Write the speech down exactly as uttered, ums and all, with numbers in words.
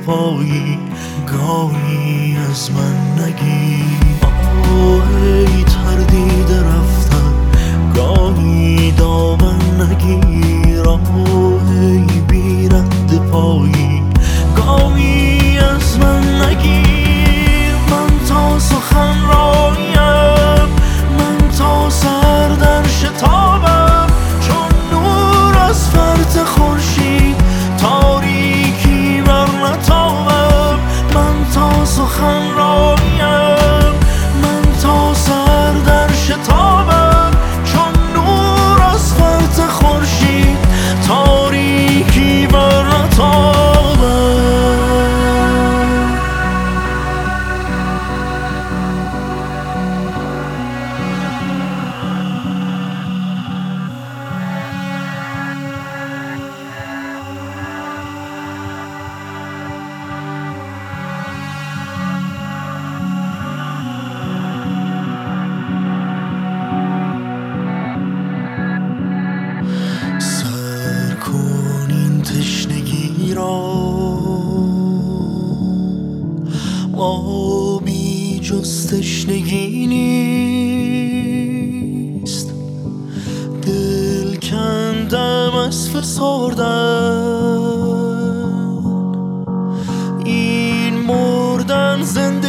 پایی گاهی از من نگیر. آه ای تردید رفتن گاهی دامن نگیر. آه ای بی رد پایی گاهی از من نگیر. من تا سخن رایم، من تا سر در شتابم، چون نور از فرط خورشید تاریکی بر نتابم. من تا سخن رایم، من تا سر در شتابم، چون نور از فرط خورشید تاریکی بر نتابم. تشنگی را آبی جز تشنگی نیست. دل کندم از فسردن، این مردن زنده